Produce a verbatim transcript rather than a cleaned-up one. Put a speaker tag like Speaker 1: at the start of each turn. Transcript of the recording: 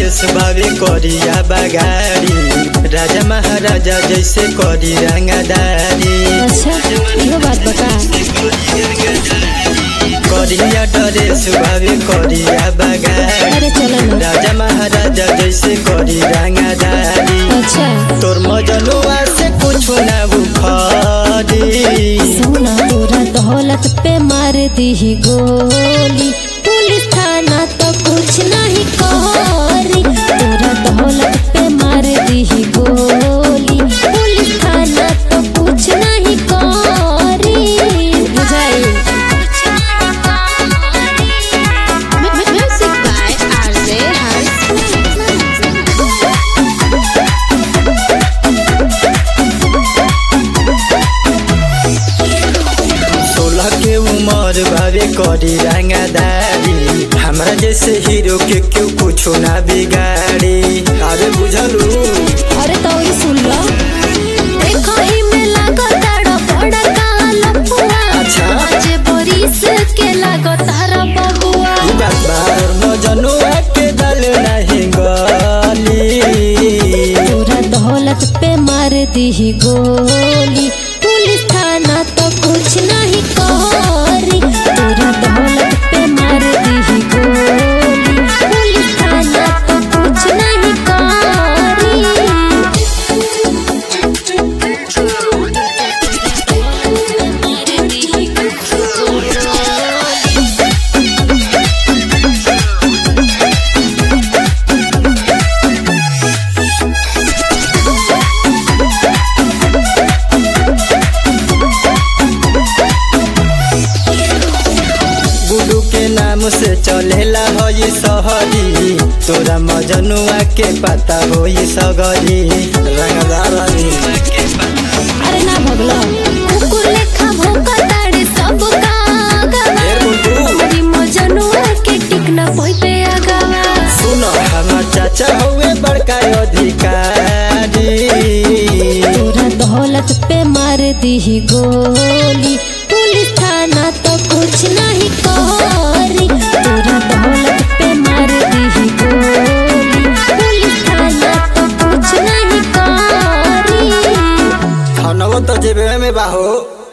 Speaker 1: Dress बावे करिया बगाड़ी, राजा महाराजा जैसे करी रंगदारी।
Speaker 2: अच्छा इहो बात बता।
Speaker 1: करिया ड्रेस बावे करिया बगाड़ी,
Speaker 2: अरे चलो ना।
Speaker 1: राजा महाराजा जैसे करी रंगदारी।
Speaker 2: अच्छा
Speaker 1: तोर मजनुआ से कुछ ना बुखारी।
Speaker 2: सोना तोरा दौलत पे मार दी गोली, पुलिस थाना तो कुछ नहीं करी। तोरा दौलत पे मार दी गोली, पुलिस थाना तो कुछ नहीं करी। बुझाई।
Speaker 3: Music by R J House.
Speaker 1: सोलह के उम्र बावे करी रंगदारी, हमरा जैसे हीरो के क्यों कुछ ना बिगाड़ी। अरे बुझलू
Speaker 2: अरे तो ये सुन लो। देखो ही में लागो तारा बड़ा काला पुआ।
Speaker 1: अच्छा।
Speaker 2: जे बोरिस के लागो तारा बबुआ।
Speaker 1: ई बात बा। तोर मजनुआ के दल नहीं गली।
Speaker 2: तोरा दौलत पे मार दी गोली, पुलिस थाना तो कुछ नहीं करी। तोरा दौलत पे मार दी गोली, पुलिस थाना तो कुछ नहीं करी।
Speaker 1: गुडू के नाम से चलेला होई सहरी, तोरा मजनुआ के पता होई सगरी। रंगदार हरी।
Speaker 2: अरे ना भगलो कुकुर लेखा भौंका ताड़े सब कागवा।
Speaker 1: ए गुड्डू।
Speaker 2: हमारी मजनुआ के टिकना पोई पे आगावा।
Speaker 1: सुनो हमार चाचा हुए बड़का अधिकारी।
Speaker 2: तोरा दौलत पे मार दी गोली, पुलिस थाना तो कुछ नहीं करी। तोरा दौलत पे मार दी गोली, पुलिस थाना तो कुछ नहीं करी।
Speaker 1: खानवा तो जेबे में बाहो।